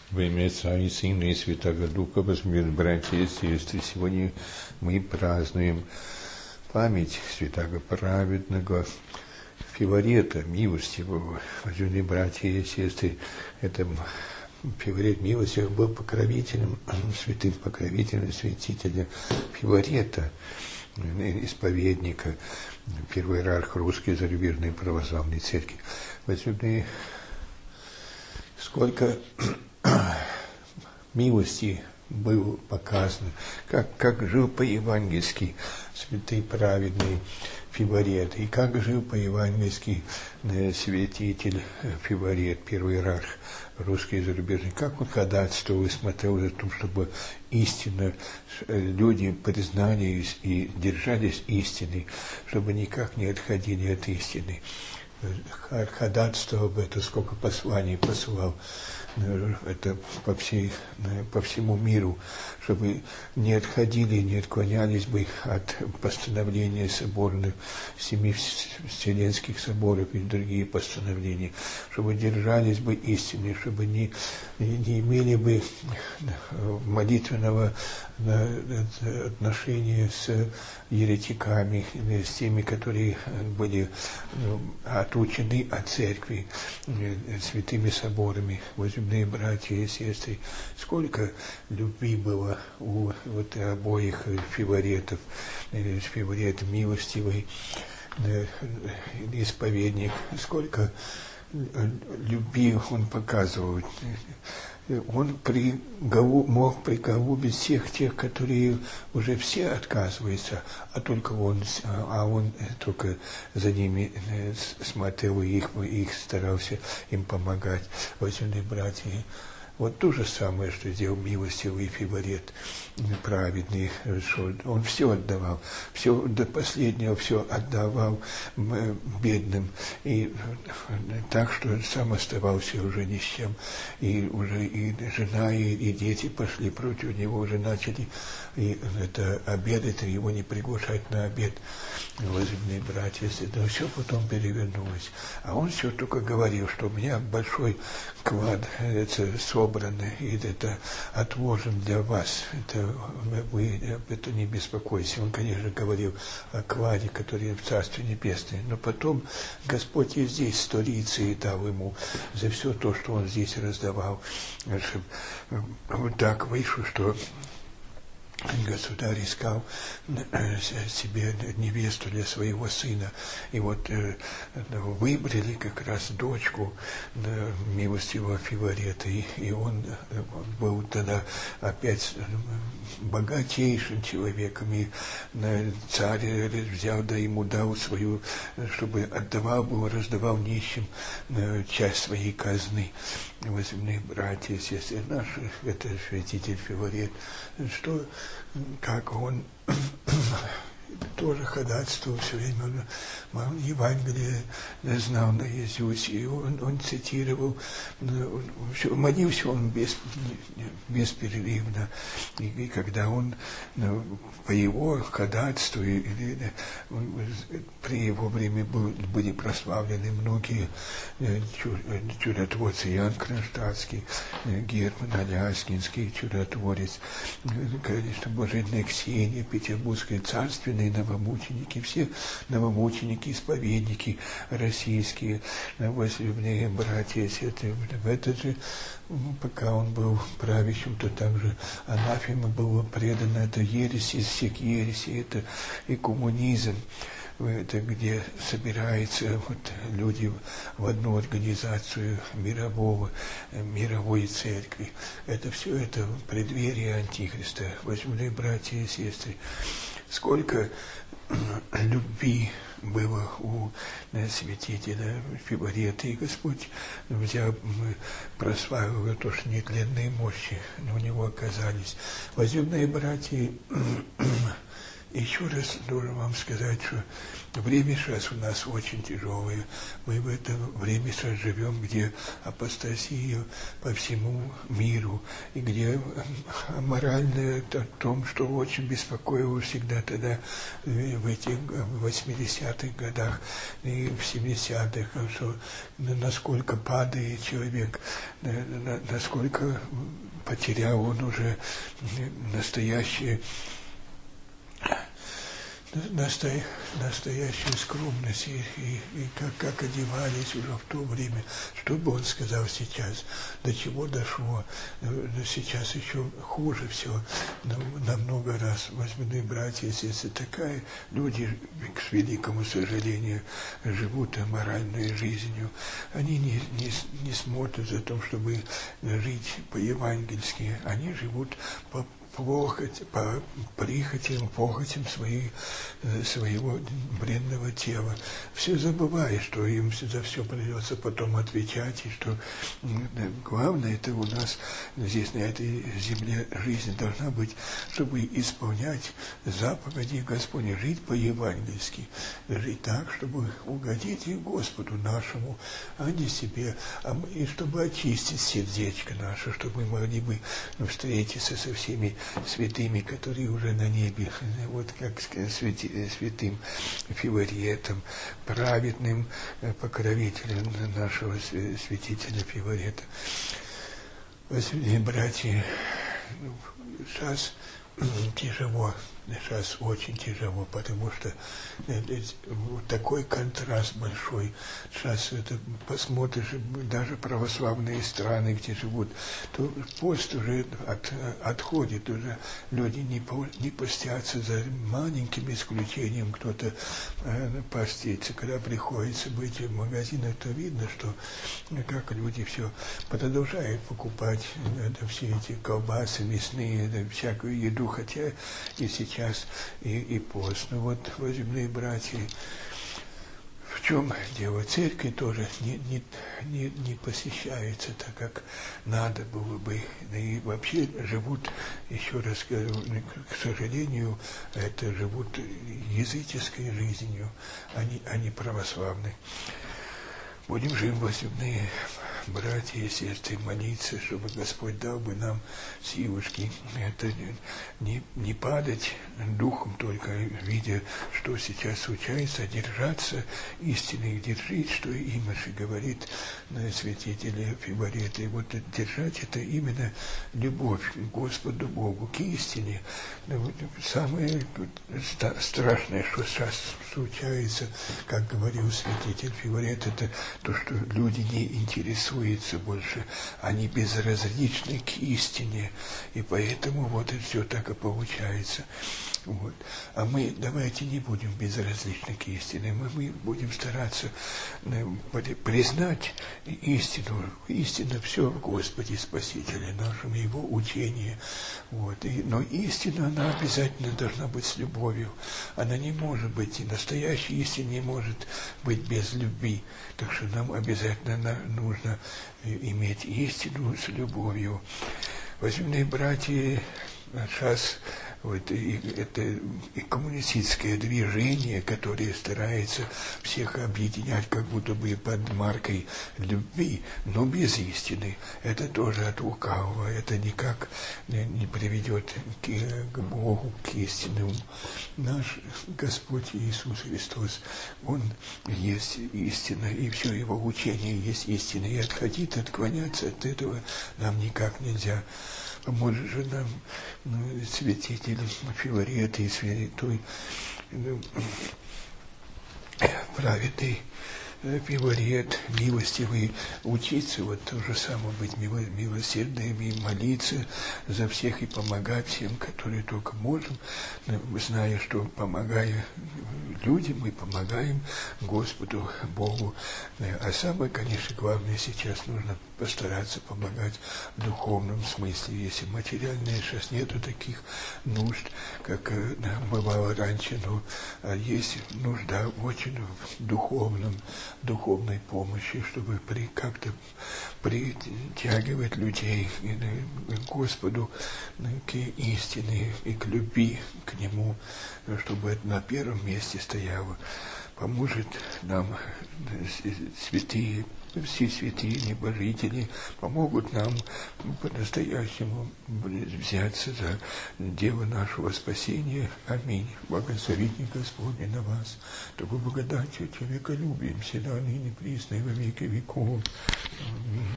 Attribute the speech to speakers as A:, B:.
A: Во имя Отца и Сына и Святаго Духа, возлюбленные братья и сестры, сегодня мы празднуем память святаго праведного Филарета, милостивого. Возлюбленные братья и сестры, это Филарет милостивый был покровителем, святым покровителем святителя Филарета, исповедника, первый иерарх Русской зарубежной православной церкви. Возлюбленные, сколько милости было показано, как жил по-евангельски святый праведный Филарет, и как жил по-евангельски святитель Филарет, первый иерарх русской зарубежной, как он ходатайствовал и смотрел за то, чтобы истинно люди признали и держались истины, чтобы никак не отходили от истины. Ходатайствовал об этом, сколько посланий посылал это по всему миру, чтобы не отходили, не отклонялись бы от постановления соборных, 7 вселенских соборов и другие постановления, чтобы держались бы истины, чтобы не имели бы молитвенного отношения с еретиками, с теми, которые были отучены от церкви святыми соборами. Возлюбленные братья и сестры, сколько любви было у обоих Филаретов, Филарет милостивый, исповедник, сколько любви он показывал. Он мог приголубить всех тех, которые уже все отказываются, а он только за ними смотрел и их старался им помогать. Возлюбленные братья, вот то же самое, что сделал милостивый Филарет праведный, что он все отдавал, все до последнего все отдавал бедным, и так, что сам оставался уже ни с чем, и уже и жена, и дети пошли против него, уже начали и это обедать, его не приглашать на обед. Возлюбленные братья, да все потом перевернулось. А он все только говорил, что у меня большой клад собран, и это отложен для вас. Вы это не беспокойтесь. Он, конечно, говорил о кладе, который в Царстве Небесное. Но потом Господь и здесь в столице дал ему за все то, что он здесь раздавал. Вот так вышло, что государь искал себе невесту для своего сына, и вот выбрали как раз дочку милостивого Филарета, и он был тогда опять богатейшим человеком, и царь взял, да ему дал свою, чтобы раздавал нищим часть своей казны. Возлюбленные братья и сестры, наш это святитель Филарет, как он тоже ходатайствовал все время, он Евангелие знал наизусть, и он цитировал, молился он бесперерывно, и когда он по его ходатайству, при его время были прославлены многие чудотворцы, Иоанн Кронштадтский, Герман Аляскинский чудотворец, конечно, блаженная Ксения Петербургская, царственные новомученики, все новомученики, исповедники российские, возлюбленные братья и сестры. В этот же, пока он был правящим, то также анафема было предано, это ересь из всех ересей, это и коммунизм. Это где собираются люди в одну организацию мировой церкви. Это все это преддверие Антихриста. Возлюбленные братья и сестры, сколько любви было у святителя Филарета, и Господь прославил то, что нетленные мощи у него оказались. Возлюбленные братья, Еще раз должен вам сказать, что время сейчас у нас очень тяжелое. Мы в это время сейчас живем, где апостасия по всему миру, и где моральное о том, что очень беспокоило всегда тогда в этих 80-х годах и в 70-х, что насколько падает человек, насколько потерял он уже настоящую скромность и как одевались уже в то время. Что бы он сказал сейчас? До чего дошло? Сейчас еще хуже все. Намного раз. Возьмите, братья, если такая, люди, к великому сожалению, живут аморальной жизнью. Они не смотрят за то, чтобы жить по-евангельски. Они живут по прихотям, похотям своего бренного тела. Все забывая, что им за все придется потом отвечать, и что главное, это у нас здесь, на этой земле, жизнь должна быть, чтобы исполнять заповеди Господни, жить по-евангельски, жить так, чтобы угодить и Господу нашему, а не себе, и чтобы очистить сердечко наше, чтобы мы могли бы встретиться со всеми святыми, которые уже на небе, вот как святым Филаретом, праведным покровителем нашего святителя Филарета. Братья, сейчас тяжело, сейчас очень тяжело, потому что такой контраст большой. Сейчас это посмотришь, даже православные страны, где живут, то пост уже отходит, уже люди не постятся, за маленьким исключением кто-то постится. Когда приходится быть в магазинах, то видно, что как люди все продолжают покупать все эти колбасы мясные, всякую еду, хотя и сейчас и пост. Но вот, возьмные братья, в чем дело? Церковь тоже не посещается так, как надо было бы. И вообще живут, еще раз говорю, к сожалению, это живут языческой жизнью, а не православной. Будем жить, возлюбленные братья и сестры, молиться, чтобы Господь дал бы нам силушки. Это не падать духом только, видя, что сейчас случается, а держаться истины, держить, что Имаши говорит святитель Филарет. И вот держать это именно любовь к Господу Богу, к истине. Самое страшное, что сейчас случается, как говорил святитель Филарет, это то, что люди не интересуются больше, они безразличны к истине, и поэтому вот и все так и получается. Вот. А мы давайте не будем безразличны к истине, мы будем стараться признать истину. Истина все в Господе Спасителе нашем, Его учении. Вот. Но истина, она обязательно должна быть с любовью. Она не может быть, и настоящая истина не может быть без любви. Так что нам обязательно нужно иметь истину с любовью. Возьмные братья, сейчас вот это и коммунистическое движение, которое старается всех объединять как будто бы под маркой любви, но без истины, это тоже от лукавого, это никак не приведет к Богу, к истинному. Наш Господь Иисус Христос, Он есть истина, и все Его учение есть истина, и отклоняться от этого нам никак нельзя. Поможет же нам святитель Филарет и святой праведный Филарет, милостивый, учиться вот то же самое, быть милосердными, молиться за всех и помогать всем, которые только можем, зная, что помогая людям, мы помогаем Господу Богу. А самое, конечно, главное сейчас нужно постараться помогать в духовном смысле. Если материальное сейчас нету таких нужд, как бывало раньше, но есть нужда очень в духовном духовной помощи, чтобы как-то притягивать людей к Господу, к истине и к любви к Нему, чтобы это на первом месте стояло. Поможет нам святые, все святые небожители, помогут нам по-настоящему взяться за дело нашего спасения. Аминь. Благословение Господне на вас, чтобы благодатью человеколюбием всегда ныне присно и во веки веков. Аминь.